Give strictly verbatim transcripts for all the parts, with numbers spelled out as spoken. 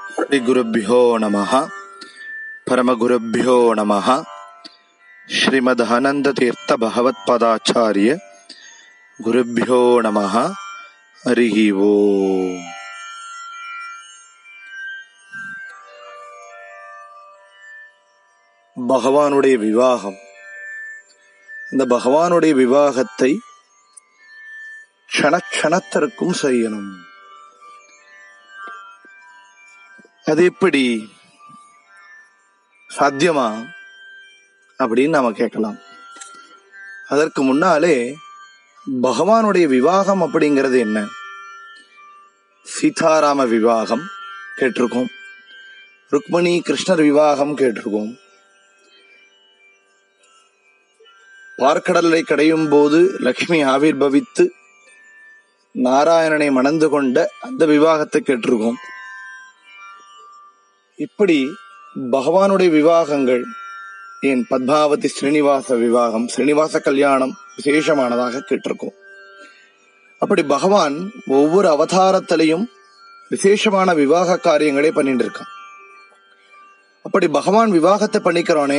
ஸ்ரீ குருப்யோ நமஹ. பரமகுருப்யோ நமஹ. ஸ்ரீமத் ஆனந்த தீர்த்த பகவத் பதாச்சாரிய குருப்யோ நமஹ. ஹரிஹி ஓம். பகவானுடைய விவாகம். இந்த பகவானுடைய விவாகத்தை க்ஷணக்ஷணத்திற்கும் செய்யணும். அது எப்படி சாத்தியமா அப்படின்னு நாம கேட்கலாம். அதற்கு முன்னாலே பகவானுடைய விவாகம் அப்படிங்கிறது என்ன? சீதாராம விவாகம் கேட்டிருக்கோம், ருக்மணி கிருஷ்ணர் விவாகம் கேட்டிருக்கோம். பார்க்கடலை கடையும் போது லக்ஷ்மி ஆவிர்பவித்து நாராயணனை மணந்து கொண்ட அந்த விவாகத்தை கேட்டிருக்கோம். இப்படி பகவானுடைய விவாகங்கள், ஏன் பத்மாவதி ஸ்ரீனிவாச விவாகம், ஸ்ரீனிவாச கல்யாணம் விசேஷமானதாக கேட்டிருக்கோம். அப்படி பகவான் ஒவ்வொரு அவதாரத்திலையும் விசேஷமான விவாக காரியங்களே பண்ணிட்டு இருக்கான். அப்படி பகவான் விவாகத்தை பண்ணிக்கிறானே,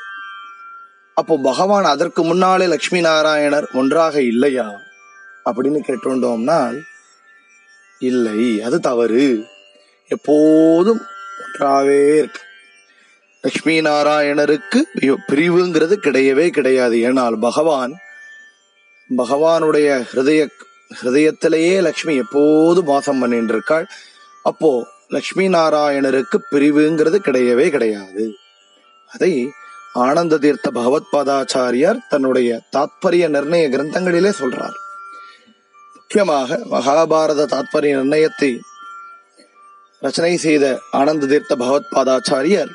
அப்போ பகவான் அதற்கு முன்னாலே லட்சுமி நாராயணர் ஒன்றாக இல்லையா அப்படின்னு கேட்டோம்னால் இல்லை, அது தவறு. எப்போதும் ஒன்றாவே இருக்கு. லட்சுமி நாராயணருக்கு பிரிவுங்கிறது கிடையவே கிடையாது. ஏனால் பகவான் பகவானுடைய ஹிருதய ஹிருதயத்திலேயே லக்ஷ்மி எப்போதும் வாசம் பண்ணிட்டு இருக்காள். அப்போ லட்சுமி நாராயணருக்கு பிரிவுங்கிறது கிடையவே கிடையாது. அதை ஆனந்த தீர்த்த பகவத் பாதாச்சாரியார் தன்னுடைய தாத்பரிய நிர்ணய கிரந்தங்களிலே சொல்றார். முக்கியமாக மகாபாரத தாத்பரிய நிர்ணயத்தை ரச்சனை செய்த ஆனந்த தீர்த்த பகவத் பாதாச்சாரியர்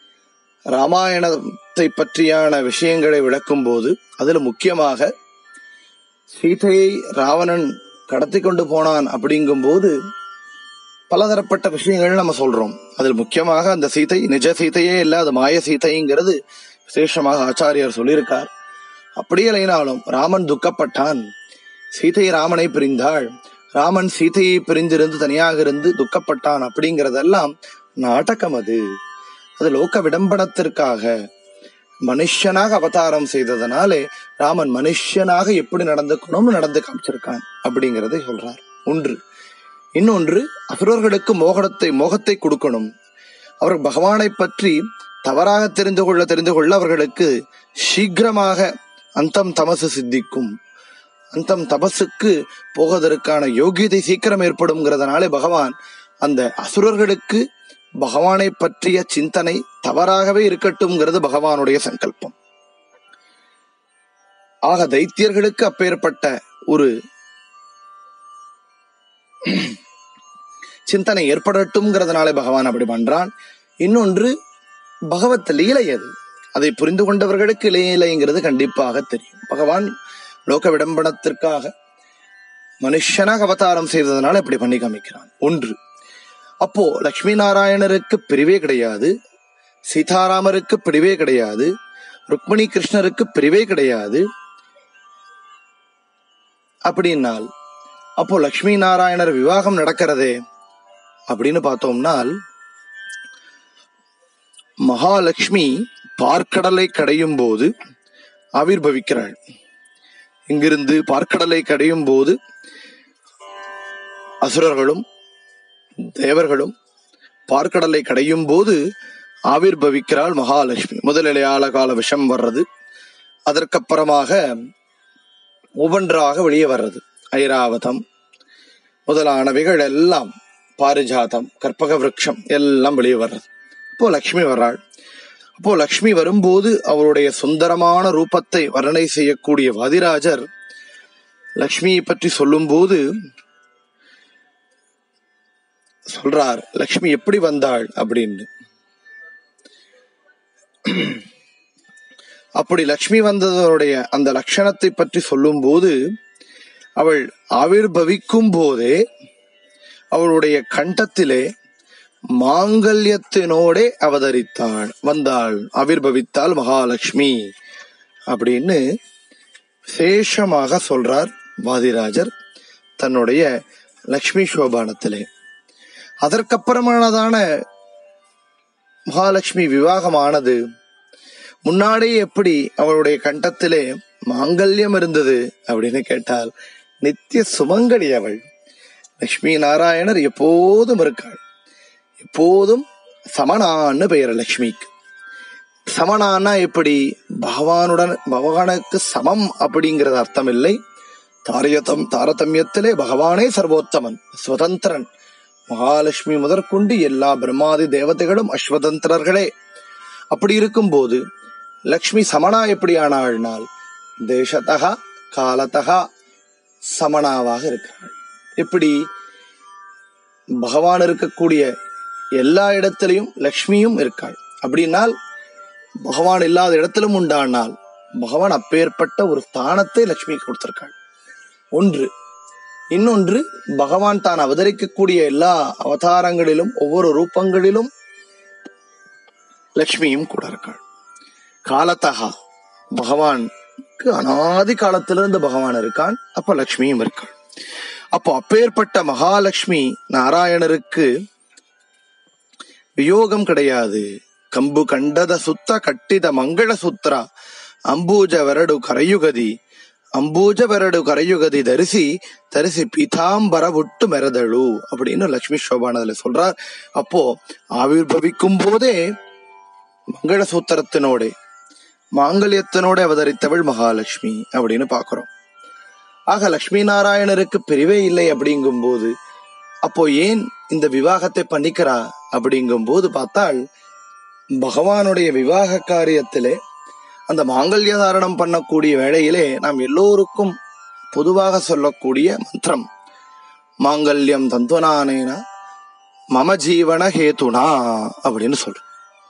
ராமாயணத்தை பற்றியான விஷயங்களை விளக்கும் போது அதில் முக்கியமாக சீதையை ராவணன் கடத்தி கொண்டு போனான் அப்படிங்கும் போது பலதரப்பட்ட விஷயங்கள் நம்ம சொல்றோம். அதில் முக்கியமாக அந்த சீதை நிஜ சீதையே இல்லை, அது மாய சீதைங்கிறது விசேஷமாக ஆச்சாரியார் சொல்லியிருக்கார். அப்படியே இல்லைனாலும் ராமன் துக்கப்பட்டான், சீதை ராமனை பிரிந்தாள், ராமன் சீதையை பிரிந்திருந்து தனியாக இருந்து துக்கப்பட்டான் அப்படிங்கிறதெல்லாம் நாடகம். அது அது லோக விடம்பனத்திற்காக மனுஷனாக அவதாரம் செய்ததனாலே ராமன் மனுஷனாக எப்படி நடந்துக்கணும்னு நடந்து காமிச்சிருக்கான் அப்படிங்கிறதை சொல்றார். ஒன்று. இன்னொன்று, அசுரர்களுக்கு மோகத்தை மோகத்தை கொடுக்கணும். அவர் பகவானை பற்றி தவறாக தெரிந்து கொள்ள தெரிந்து கொள்ள அவர்களுக்கு சீக்கிரமாக அந்தம் தமசு சித்திக்கும், அந்தம் தபசுக்கு போவதற்கான யோகியதை சீக்கிரம் ஏற்படும்ங்கிறதுனாலே பகவான் அந்த அசுரர்களுக்கு பகவானை பற்றிய சிந்தனை தவறாகவே இருக்கட்டும்ங்கிறது பகவானுடைய சங்கல்பம். ஆக தைத்தியர்களுக்கு அப்பேற்பட்ட ஒரு சிந்தனை ஏற்படட்டும்ங்கிறதுனாலே பகவான் அப்படி பண்றான். இன்னொன்று, பகவத் லீலை அது. அதை புரிந்து கொண்டவர்களுக்கு லீலைங்கிறது கண்டிப்பாக தெரியும். பகவான் லோக விடம்பனத்திற்காக மனுஷனாக அவதாரம் செய்ததனால இப்படி பண்ணி காமிக்கிறான். ஒன்று. அப்போ லட்சுமி நாராயணருக்கு பிரிவே கிடையாது, சீதாராமருக்கு பிரிவே கிடையாது, ருக்மணி கிருஷ்ணருக்கு பிரிவே கிடையாது. அப்படின்னால் அப்போ லட்சுமி நாராயணர் விவாகம் நடக்கிறதே அப்படின்னு பார்த்தோம்னால், மகாலட்சுமி பார்க்கடலை கடையும் போது ஆவிர்பவிக்கிறாள். இங்கிருந்து பார்க்கடலை கடையும் போது அசுரர்களும் தேவர்களும் பார்க்கடலை கடையும் போது ஆவிர்பவிக்கிறாள் மகாலட்சுமி. முதலிலையாள கால விஷம் வர்றது, அதற்கப்புறமாக ஒவ்வொன்றாக வெளியே வர்றது. ஐராவதம் முதலானவைகள் எல்லாம், பாரிஜாதம், கற்பக விருட்சம் எல்லாம் வெளியே வர்றது. அப்போ லக்ஷ்மி வர்றாள். அப்போ லக்ஷ்மி வரும்போது அவருடைய சுந்தரமான ரூபத்தை வர்ணனை செய்யக்கூடிய வாதிராஜர் லக்ஷ்மியை பற்றி சொல்லும் போது சொல்றார், லக்ஷ்மி எப்படி வந்தாள் அப்படின்னு. அப்படி லக்ஷ்மி வந்ததனுடைய அந்த லட்சணத்தை பற்றி சொல்லும் போது, அவள் ஆவிர்பவிக்கும் போதே அவளுடைய கண்டத்திலே மாங்கல்யத்தினோடே அவதரித்தாள், வந்தாள், ஆவிர்பவித்தாள் மகாலட்சுமி அப்படின்னு விசேஷமாக சொல்றார் வாதிராஜர் தன்னுடைய லக்ஷ்மி சோபானத்திலே. அதற்கப்புறமானதான மகாலட்சுமி விவாகமானது. முன்னாடி எப்படி அவளுடைய கண்டத்திலே மாங்கல்யம் இருந்தது அப்படின்னு கேட்டால் நித்திய சுமங்கடி அவள். லட்சுமி நாராயணர் எப்போதும் இருக்காள். எப்போதும் சமனான்னு பெயர் லட்சுமிக்கு. சமனானா எப்படி? பகவானுடன் பகவானுக்கு சமம் அப்படிங்கிறது அர்த்தம் இல்லை. தாரியத்தம் தாரதமியத்திலே பகவானே சர்வோத்தமன், சுதந்திரன். மகாலட்சுமி முதற்கொண்டு எல்லா பிரம்மாதி தேவதைகளும் அஸ்வதந்திரர்களே. அப்படி இருக்கும் போது லக்ஷ்மி சமனா எப்படி ஆனாள்னால் தேசத்தகா காலத்தகா சமனாவாக இருக்கிறாள். எப்படி? பகவான் இருக்கக்கூடிய எல்லா இடத்திலையும் லக்ஷ்மியும் இருக்காள். அப்படின்னால் பகவான் இல்லாத இடத்திலும் உண்டானால் பகவான் அப்பேற்பட்ட ஒரு ஸ்தானத்தை லட்சுமி கொடுத்திருக்காள். ஒன்று. இன்னொன்று, பகவான் தான் அவதரிக்கக்கூடிய எல்லா அவதாரங்களிலும் ஒவ்வொரு ரூபங்களிலும் லட்சுமியும் கூட இருக்காள். காலத்தகா, பகவானுக்கு அனாதி காலத்திலிருந்து பகவான் இருக்கான், அப்ப லட்சுமியும் இருக்காள். அப்போ அப்பேற்பட்ட மகாலட்சுமி நாராயணருக்கு வியோகம் கிடையாது. கம்பு கண்டத சுத்த கட்டித மங்கள சுத்ரா அம்பூஜ வரடு கரையுகதி அம்பூஜ வரடு கரையுகதி தரிசி தரிசி பீதாம்பர விட்டு மெரதழு அப்படின்னு லட்சுமி சோபானதுல சொல்றார். அப்போ ஆவிர்வவிக்கும் போதே மங்கள சூத்திரத்தினோட மாங்கல்யத்தினோட அவதரித்தவள் மகாலட்சுமி அப்படின்னு பாக்குறோம். ஆக லட்சுமி நாராயணருக்கு பிரிவே இல்லை அப்படிங்கும் போது அப்போ ஏன் இந்த விவாகத்தை பண்ணிக்கிறா அப்படிங்கும் போது பார்த்தால் பகவானுடைய விவாக காரியத்திலே அந்த மாங்கல்ய தாரணம் பண்ணக்கூடிய வேளையிலே நாம் எல்லோருக்கும் பொதுவாக சொல்லக்கூடிய மந்திரம் மாங்கல்யம் தந்துனானேனா மம ஜீவன ஹேதுனா அப்படின்னு சொல்றோம்.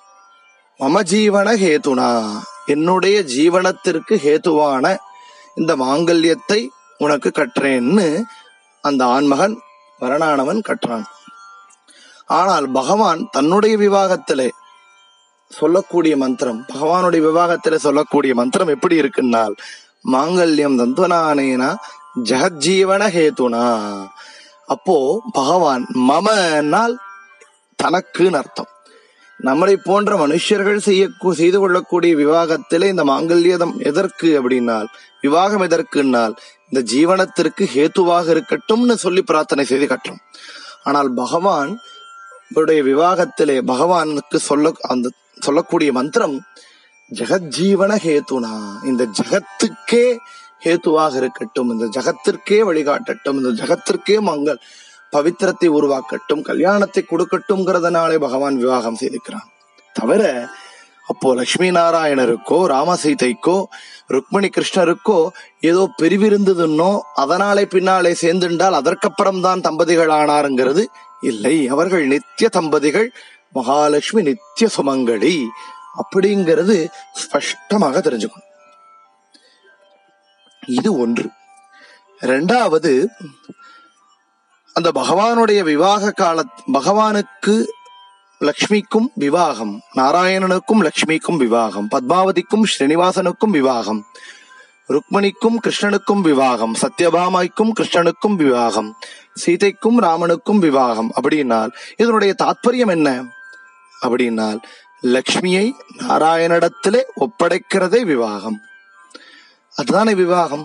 மம ஜீவன ஹேதுனா, என்னுடைய ஜீவனத்திற்கு ஹேதுவான இந்த மாங்கல்யத்தை உனக்கு கற்றேன்னு அந்த ஆண்மகன் வரணானவன் கற்றான். ஆனால் பகவான் தன்னுடைய விவாகத்திலே சொல்லக்கூடிய மந்திரம் பகவானுடைய விவாகத்திலே சொல்லக்கூடிய மந்திரம் எப்படி இருக்குன்னால் மாங்கல்யம் தந்துனானேனா ஜெகஜீவன ஹேதுனா. அப்போ பகவான் மமனால் தனக்குன்னு அர்த்தம். நம்மளை போன்ற மனுஷர்கள் செய்ய செய்து கொள்ளக்கூடிய விவாகத்திலே இந்த மாங்கல்யம் எதற்கு அப்படின்னால் விவாகம் எதற்குன்னால் இந்த ஜீவனத்திற்கு ஹேத்துவாக இருக்கட்டும்னு சொல்லி பிரார்த்தனை செய்து கட்டுறோம். ஆனால் பகவான் விவாகத்திலே பகவானுக்கு சொல்ல அந்த சொல்லக்கூடிய மந்திரம் ஜெகஜீவன ஹேத்துனா, இந்த ஜகத்துக்கே ஹேத்துவாக இருக்கட்டும், இந்த ஜகத்திற்கே வழிகாட்டட்டும், இந்த ஜகத்திற்கே மங்கள் பவித்திரத்தை உருவாக்கட்டும், கல்யாணத்தை கொடுக்கட்டும்ங்கிறதுனாலே பகவான் விவாகம் செய்திருக்கிறான். தவிர அப்போ லட்சுமி நாராயணருக்கோ ராமசீதைக்கோ ருக்மணி கிருஷ்ணருக்கோ ஏதோ பிரிவிருந்ததுன்னோ அதனாலே பின்னாலே சேர்ந்துண்டால் அதற்கப்புறம் தான் தம்பதிகள் ஆனாருங்கிறது இல்லை. அவர்கள் நித்திய தம்பதிகள், மகாலட்சுமி நித்திய சுமங்கடி அப்படிங்கிறது ஸ்பஷ்டமாக தெரிஞ்சுக்கணும். இது ஒன்று. இரண்டாவது, அந்த பகவானுடைய விவாக கால பகவானுக்கு லக்ஷ்மிக்கும் விவாகம், நாராயணனுக்கும் லக்ஷ்மிக்கும் விவாகம், பத்மாவதிக்கும் ஸ்ரீனிவாசனுக்கும் விவாகம், ருக்மணிக்கும் கிருஷ்ணனுக்கும் விவாகம், சத்யபாமாய்க்கும் கிருஷ்ணனுக்கும் விவாகம், சீதைக்கும் ராமனுக்கும் விவாகம். அப்படின்னால் இதனுடைய தாற்பயம் என்ன அப்படின்னால் லக்ஷ்மியை நாராயணனிடத்திலே ஒப்படைக்கிறதே விவாகம். அதுதானே விவாகம்.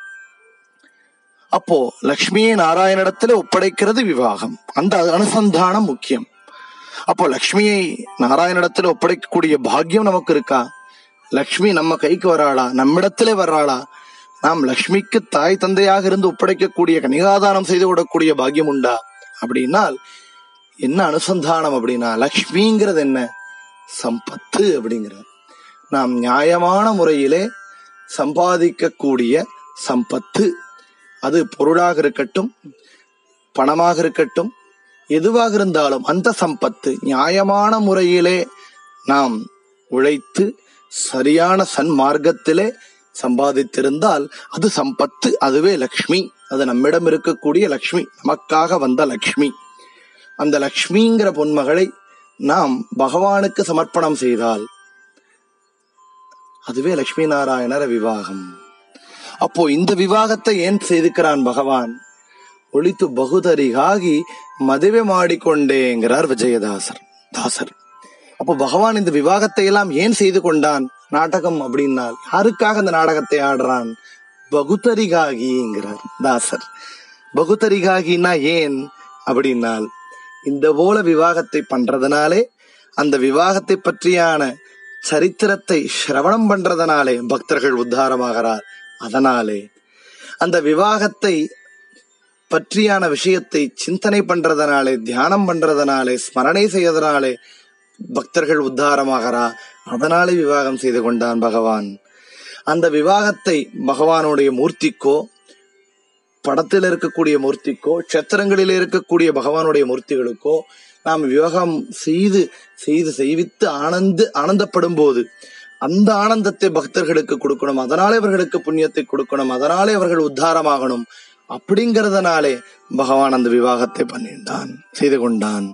அப்போ லக்ஷ்மியை நாராயணனிடத்திலே ஒப்படைக்கிறது விவாகம். அந்த அனுசந்தானம் முக்கியம். அப்போ லக்ஷ்மியை நாராயணனிடத்திலே ஒப்படைக்கக்கூடிய பாக்கியம் நமக்கு இருக்கா? லக்ஷ்மி நம்ம கைக்கு வராளா? நம்மிடத்திலே வர்றாளா? நாம் லக்ஷ்மிக்கு தாய் தந்தையாக இருந்து ஒப்படைக்கக்கூடிய கனிகாதானம் செய்து விடக்கூடிய பாக்கியம் உண்டா அப்படின்னால் என்ன அனுசந்தானம் அப்படின்னா லக்ஷ்மிங்கிறது என்ன? சம்பத்து அப்படிங்கிறது. நாம் நியாயமான முறையிலே சம்பாதிக்கக்கூடிய சம்பத்து, அது பொருளாக இருக்கட்டும் பணமாக இருக்கட்டும் எதுவாக இருந்தாலும் அந்த சம்பத்து நியாயமான முறையிலே நாம் உழைத்து சரியான சன்மார்க்கத்திலே சம்பாதித்திருந்தால் அது சம்பத்து, அதுவே லக்ஷ்மி. அது நம்மிடம் இருக்கக்கூடிய லக்ஷ்மி, நமக்காக வந்த லக்ஷ்மி. அந்த லக்ஷ்மிங்கிற பொன்மகளை நாம் பகவானுக்கு சமர்ப்பணம் செய்தால் அதுவே லட்சுமி நாராயணர விவாகம். அப்போ இந்த விவாகத்தை ஏன் செய்திருக்கிறான் பகவான்? ஒழித்து பகுதரிகாகி மதுவை மாடிக்கொண்டேங்கிறார் விஜயதாசர் தாசர். அப்போ பகவான் இந்த விவாகத்தை எல்லாம் ஏன் செய்து கொண்டான்? நாடகம் அப்படின்னால் யாருக்காக இந்த நாடகத்தை ஆடுறான்? பகுதரிகாகிங்கிறார் தாசர். பகுதரிகாகினா ஏன் அப்படின்னால், இந்த போல விவாகத்தை பண்றதுனாலே, அந்த விவாகத்தை பற்றியான சரித்திரத்தை சிரவணம் பண்றதுனாலே பக்தர்கள் உத்தாரமாகிறார். அதனாலே அந்த விவாகத்தை பற்றியான விஷயத்தை சிந்தனை பண்றதுனாலே, தியானம் பண்றதுனாலே, ஸ்மரணை செய்வதனாலே பக்தர்கள் உத்தாரமாகிறா. அதனாலே விவாகம் செய்து கொண்டான் பகவான். அந்த விவாகத்தை பகவானுடைய மூர்த்திக்கோ, படத்தில் இருக்கக்கூடிய மூர்த்திக்கோ, கஷத்திரங்களில் இருக்கக்கூடிய பகவானுடைய மூர்த்திகளுக்கோ நாம் விவாகம் செய்து செய்து செய்வித்து ஆனந்து ஆனந்தப்படும் போது அந்த ஆனந்தத்தை பக்தர்களுக்கு கொடுக்கணும். அதனாலே அவர்களுக்கு புண்ணியத்தை கொடுக்கணும். அதனாலே அவர்கள் உத்தாரமாகணும். அப்படிங்கறதுனாலே பகவான் அந்த விவாகத்தை பண்ணிட்டான், செய்து கொண்டான்.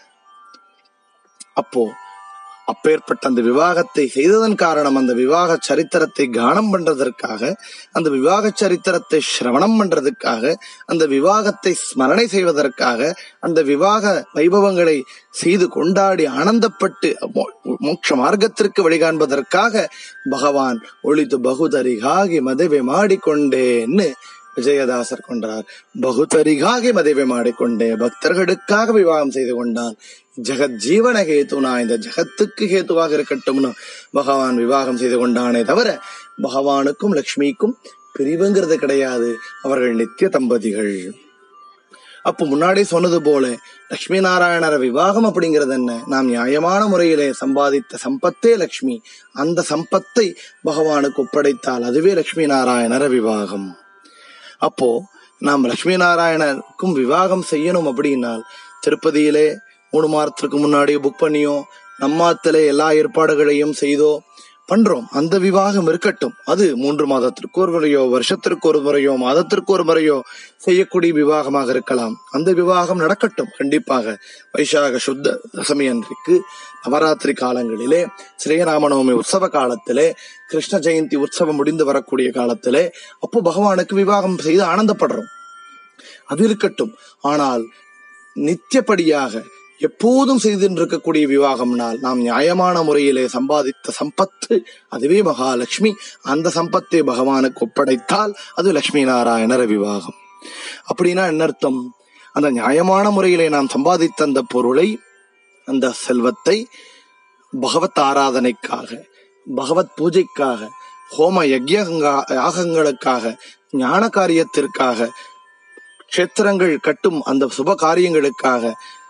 அப்போ அப்பேற்பட்ட அந்த விவாகத்தை செய்ததன் காரணம், அந்த விவாக சரித்திரத்தை கானம் பண்றதற்காக, அந்த விவாக சரித்திரத்தை சிரவணம் பண்றதுக்காக, அந்த விவாகத்தை ஸ்மரணை செய்வதற்காக, அந்த விவாக வைபவங்களை செய்து கொண்டாடி ஆனந்தப்பட்டு மோட்ச மார்க்கத்திற்கு வழிகாண்பதற்காக பகவான் ஒழித்து பகுதரிகாகி மதுவை மாடிக்கொண்டேன்னு விஜயதாசர் கொண்டார். பகுதரிகாகி மதுவை மாடிக்கொண்டே, பக்தர்களுக்காக விவாகம் செய்து கொண்டான். ஜெகத் ஜீவன ஹேத்துனா, இந்த ஜெகத்துக்கு ஹேத்துவாக இருக்கட்டும்னு பகவான் விவாகம் செய்து கொண்டானே தவிர பகவானுக்கும் லக்ஷ்மிக்கும் பிரிவுங்கிறது கிடையாது. அவர்கள் நித்திய தம்பதிகள். அப்போ முன்னாடி சொன்னது போல லட்சுமி நாராயணர விவாகம் அப்படிங்கிறது என்ன? நாம் நியாயமான முறையிலே சம்பாதித்த சம்பத்தே லக்ஷ்மி. அந்த சம்பத்தை பகவானுக்கு ஒப்படைத்தால் அதுவே லட்சுமி நாராயணர விவாகம். அப்போ நாம் லட்சுமி நாராயணருக்கும் விவாகம் செய்யணும் அப்படின்னால், திருப்பதியிலே மூணு மாதத்திற்கு முன்னாடி புக் பண்ணியோ, நம்மாத்திலே எல்லா ஏற்பாடுகளையும் செய்தோ பண்றோம். அந்த விவாகம் இருக்கட்டும். அது மூன்று மாதத்திற்கு ஒரு முறையோ, வருஷத்திற்கு ஒரு முறையோ, மாதத்திற்கு ஒரு முறையோ செய்யக்கூடிய விவாகமாக இருக்கலாம். அந்த விவாகம் நடக்கட்டும் கண்டிப்பாக. வைசாக சுத்த தசமி அன்றைக்கு, நவராத்திரி காலங்களிலே, ஸ்ரீராமநவமி உற்சவ காலத்திலே, கிருஷ்ண ஜெயந்தி உற்சவம் முடிந்து வரக்கூடிய காலத்திலே, அப்போ பகவானுக்கு விவாகம் செய்து ஆனந்தப்படுறோம். அது இருக்கட்டும். ஆனால் நித்தியப்படியாக எப்போதும் செய்திருக்கக்கூடிய விவாகம்னால், நாம் நியாயமான முறையிலே சம்பாதித்த சம்பத்து அதுவே மகாலட்சுமி. அந்த சம்பத்தை பகவானுக்கு ஒப்படைத்தால் அது லட்சுமி நாராயணர விவாகம். அப்படின்னா என்ன அர்த்தம்? அந்த நியாயமான முறையிலே நாம் சம்பாதித்த அந்த பொருளை, அந்த செல்வத்தை பகவத் ஆராதனைக்காக, பகவத் பூஜைக்காக, ஹோம யஜ்ய யாகங்களுக்காக, ஞான காரியத்திற்காக, க்ஷேத்திரங்கள் கட்டும் அந்த சுப காரியங்களுக்காக,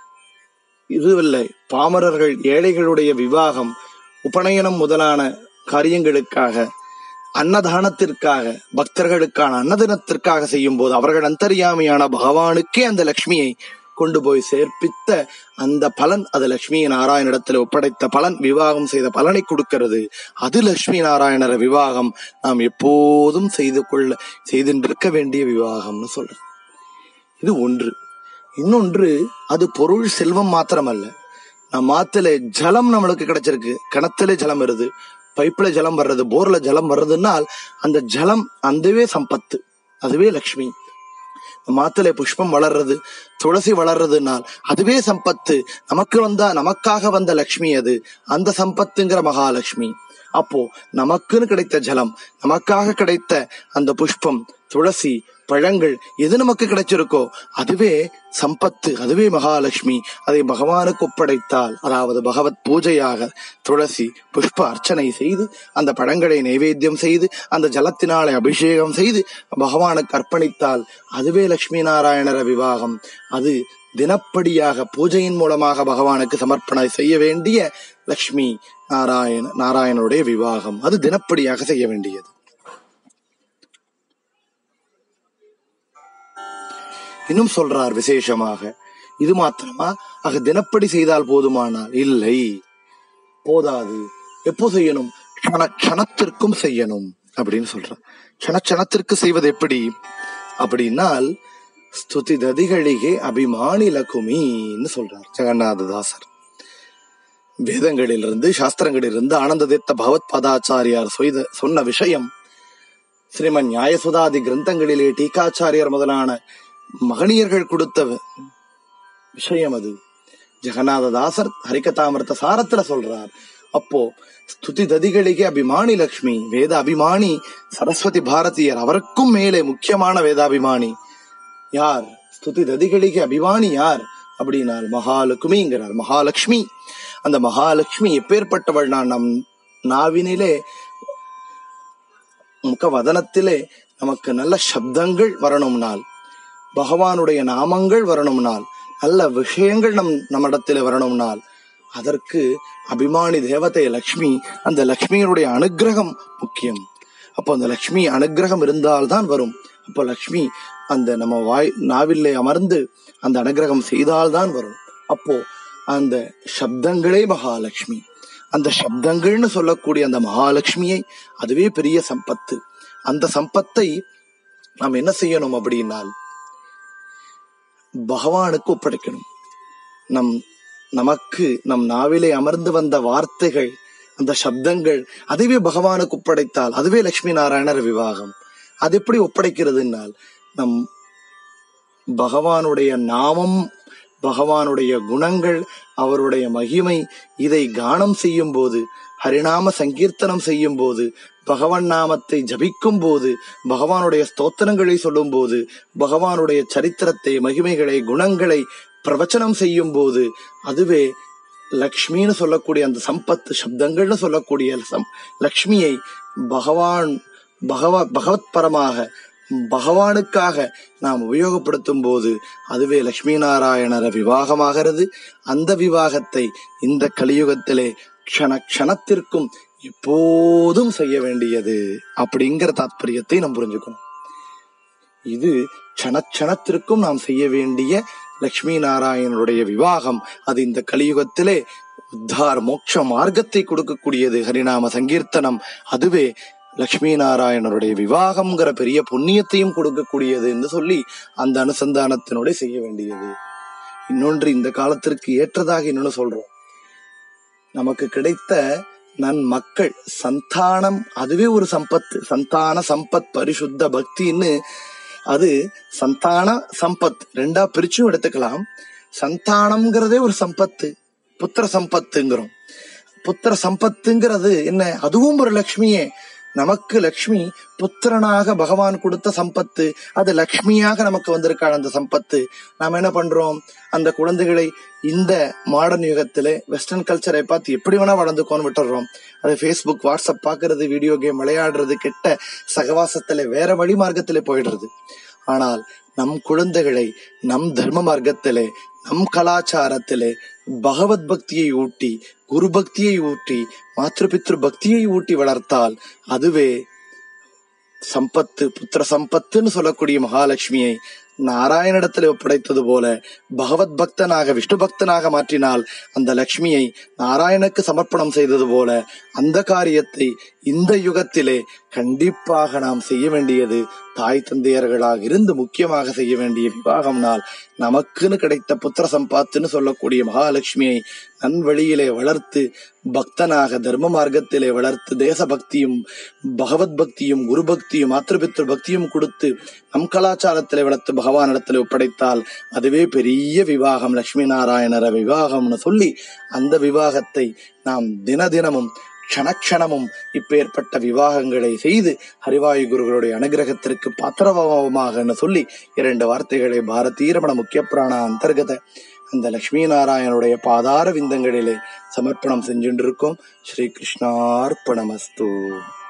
இதுவில்லை பாமரர்கள் ஏழைகளுடைய விவாகம், உபநயனம் முதலான காரியங்களுக்காக, அன்னதானத்திற்காக, பக்தர்களுக்கான அன்னதானத்திற்காக செய்யும் போது அவர்கள் அந்தர்யாமியான பகவானுக்கே அந்த லட்சுமியை கொண்டு போய் சேர்ப்பித்த அந்த பலன், அது லட்சுமி நாராயணத்தில் ஒப்படைத்த பலன், விவாகம் செய்த பலனை கொடுக்கிறது. அது லட்சுமி நாராயணர விவாகம். நாம் எப்போதும் செய்து கொள்ள செய்திருக்க வேண்டிய விவாகம்னு சொல்றோம். இது ஒன்று. இன்னொன்று, அது பொருள் செல்வம் மாத்திரமல்ல. நம்ம ஆத்துல ஜலம் நம்மளுக்கு கிடைச்சிருக்கு. கிணத்துல ஜலம் வருது, பைப்ல ஜலம் வர்றது, போர்ல ஜலம் வர்றதுனால் அந்த ஜலம் அதுவே சம்பத்து, அதுவே லட்சுமி. நம்ம ஆத்துல புஷ்பம் வளர்றது, துளசி வளர்றதுனால் அதுவே சம்பத்து. நமக்கு வந்தா நமக்காக வந்த லட்சுமி அது, அந்த சம்பத்துங்கிற மகாலட்சுமி. அப்போ நமக்குன்னு கிடைத்த ஜலம், நமக்காக கிடைத்த அந்த புஷ்பம், துளசி, பழங்கள் எது நமக்கு கிடைச்சிருக்கோ அதுவே சம்பத்து, அதுவே மகாலட்சுமி. அதை பகவானுக்கு ஒப்படைத்தால், அதாவது பகவத் பூஜையாக துளசி புஷ்ப அர்ச்சனை செய்து, அந்த பழங்களை நைவேத்தியம் செய்து, அந்த ஜலத்தினாலே அபிஷேகம் செய்து பகவானுக்கு அர்ப்பணித்தால் அதுவே லட்சுமி நாராயணர விவாகம். அது தினப்படியாக பூஜையின் மூலமாக பகவானுக்கு சமர்ப்பணை செய்ய வேண்டிய லட்சுமி நாராயண நாராயணனுடைய விவாகம். அது தினப்படியாக செய்ய வேண்டியது. இன்னும் சொல்றார் விசேஷமாக, இது மாத்திரமா? ஆக தினப்படி செய்தால் போதுமானால் இல்லை, போதாது. எப்போ செய்யணும்? கண கணத்திற்கும் செய்யணும் அப்படின்னு சொல்ற. கணச்சனத்திற்கு செய்வது எப்படி அப்படின்னால், ஸ்துதி ததிகளிகே அபிமானி லகுமின்னு சொல்றார் ஜெகநாததாசர். வேதங்களிலிருந்து, சாஸ்திரங்களிலிருந்து ஆனந்ததீர்த்த பகவத் பதாச்சாரியார் செய்த சொன்ன விஷயம் ஸ்ரீமன் நியாயசுதாதி கிரந்தங்களிலே டீகாச்சாரியர் முதலான மகனியர்கள் கொடுத்த விஷயம் அது. ஜெகநாததாசர் ஹரிகதாமிருத சாரத்துல சொல்றார். அப்போ ஸ்துதி ததிகளுக்கு அபிமானி லக்ஷ்மி, வேத அபிமானி சரஸ்வதி பாரதியர், அவருக்கும் மேலே முக்கியமான வேதாபிமானி யார்? ஸ்துதி ததிகளுக்கு அபிமானி யார் அப்படின்னால் மகாலட்சுமிங்கிறார். மகாலட்சுமி. அந்த மகாலட்சுமி எப்பேற்பட்டவள்? நான் நம் நாவினிலே முகவதனத்திலே நமக்கு நல்ல சப்தங்கள் வரணும்னால், பகவானுடைய நாமங்கள் வரணும்னால், நல்ல விஷயங்கள் நம் நம்மிடத்தில் வரணும்னால், அதற்கு அபிமானி தேவதை லக்ஷ்மி, அந்த லக்ஷ்மியினுடைய அனுகிரகம் முக்கியம். அப்போ அந்த லக்ஷ்மி அனுகிரகம் இருந்தால்தான் வரும். அப்போ லக்ஷ்மி அந்த நம்ம வாய் நாவிலே அமர்ந்து அந்த அனுகிரகம் செய்தால்தான் வரும். அப்போ அந்த சப்தங்களே மகாலட்சுமி. அந்த சப்தங்கள்னு சொல்லக்கூடிய அந்த மகாலட்சுமியை, அதுவே பெரிய சம்பத்து. அந்த சம்பத்தை நாம் என்ன செய்யணும் அப்படின்னால் பகவானுக்கு ஒப்படைக்கணும். நம் நமக்கு நம் நாவிலே அமர்ந்து வந்த வார்த்தைகள், அந்த சப்தங்கள், அதுவே பகவானுக்கு ஒப்படைத்தால் அதுவே லட்சுமி நாராயணர் விவாகம். அது எப்படி ஒப்படைக்கிறதுனால், நம் பகவானுடைய நாமம், பகவானுடைய குணங்கள், அவருடைய மகிமை, இதை கானம் செய்யும் போது, ஹரிநாம சங்கீர்த்தனம் செய்யும் போது, பகவான் நாமத்தை ஜபிக்கும் போது, பகவானுடைய ஸ்தோத்திரங்களை சொல்லும் போது, பகவானுடைய சரித்திரத்தை, மகிமைகளை, குணங்களை பிரவச்சனம் செய்யும் போது, அதுவே லக்ஷ்மின்னு சொல்லக்கூடிய அந்த சம்பத்து, சப்தங்கள்னு சொல்லக்கூடிய லக்ஷ்மியை பகவான் பகவ பகவத் பரமாக பகவானுக்காக நாம் உபயோகப்படுத்தும் போது அதுவே லட்சுமி நாராயணர விவாகமாகிறது. அந்த விவாகத்தை இந்த கலியுகத்திலே க்ஷண க்ஷணத்திற்கும் எப்போதும் செய்ய வேண்டியது அப்படிங்கிற தாத்பரியத்தை நாம் புரிஞ்சுக்கணும். இது க்ஷணத்திற்கும் நாம் செய்ய வேண்டிய லட்சுமி நாராயணனுடைய விவாகம். அது இந்த கலியுகத்திலே உத்தார் மோட்ச மார்க்கத்தை கொடுக்கக்கூடியது. ஹரிநாம சங்கீர்த்தனம் அதுவே லட்சுமி நாராயணனுடைய விவாகம்ங்கிற பெரிய புண்ணியத்தையும் கொடுக்கக்கூடியது என்று சொல்லி அந்த அனுசந்தானத்தினோட செய்ய வேண்டியது. இன்னொன்று, இந்த காலத்திற்கு ஏற்றதாக இன்னொன்னு சொல்றோம். நமக்கு கிடைத்த நன் மக்கள் சந்தானம், அதுவே ஒரு சம்பத்து. சந்தான சம்பத் பரிசுத்த பக்தின்னு, அது சந்தான சம்பத் ரெண்டா பிரிச்சும் எடுத்துக்கலாம். சந்தானம்ங்கிறதே ஒரு சம்பத்து, புத்திர சம்பத்துங்கிறோம். புத்திர சம்பத்துங்கிறது என்ன? அதுவும் ஒரு லட்சுமியே. நமக்கு லக்ஷ்மி புத்திரனாக பகவான் கொடுத்த சம்பத்து, அது லக்ஷ்மியாக நமக்கு வந்திருக்காள் அந்த சம்பத்து. நாம என்ன பண்றோம்? அந்த குழந்தைகளை இந்த மாடர்ன் யுகத்திலே வெஸ்டர்ன் கல்ச்சரை பார்த்து எப்படி வேணா வளர்ந்துக்கோன்னு விட்டுறோம். அது ஃபேஸ்புக், வாட்ஸ்அப் பாக்குறது, வீடியோ கேம் விளையாடுறது, கெட்ட சகவாசத்திலே வேற வழி மார்க்கத்திலே போயிடுறது. ஆனால் நம் குழந்தைகளை நம் தர்ம மார்க்கத்திலே, நம் கலாச்சாரத்திலே பகவத் பக்தியை ஊட்டி, குரு பக்தியை ஊட்டி, மாத்ரு பித்ரு பக்தியை ஊட்டி வளர்த்தால் அதுவே சம்பத்து, புத்திர சம்பத்துன்னு சொல்லக்கூடிய மகாலட்சுமியை நாராயணிடத்தில் ஒப்படைத்தது போல பகவத் பக்தனாக, விஷ்ணு பக்தனாக மாற்றினால் அந்த லட்சுமியை நாராயணுக்கு சமர்ப்பணம் செய்தது போல அந்த காரியத்தை இந்த யுகத்திலே கண்டிப்பாக நாம் செய்ய வேண்டியது தாய் தந்தையர்களாக இருந்து முக்கியமாக செய்ய வேண்டிய விவாகம் நாள். நமக்குன்னு கிடைத்த புத்திர சம்பாத்துன்னு சொல்லக்கூடிய மகாலட்சுமியை நன்வழியிலே வளர்த்து, பக்தனாக தர்ம மார்க்கத்திலே வளர்த்து, தேசபக்தியும் பகவத் பக்தியும் குரு பக்தியும் மாத்ருபித்ரு பக்தியும் கொடுத்து நம் கலாச்சாரத்திலே வளர்த்து பகவானிடத்திலே ஒப்படைத்தால் அதுவே பெரிய விவாகம், லட்சுமி நாராயணர விவாகம்னு சொல்லி அந்த விவாகத்தை நாம் தின தினமும் க்ஷணக்ஷணமும் இப்பேற்பட்ட விவாகங்களை செய்து ஹரிவாயு குருகளுடைய அனுகிரகத்திற்கு பாத்திரமாக சொல்லி இரண்டு வார்த்தைகளை பாரதீய ரமண முக்கிய பிராண அந்தர்கத அந்த லட்சுமி நாராயணனுடைய பாதார விந்தங்களிலே சமர்ப்பணம் செஞ்சுட்டு இருக்கோம். ஸ்ரீ கிருஷ்ணார்ப்பணமஸ்து.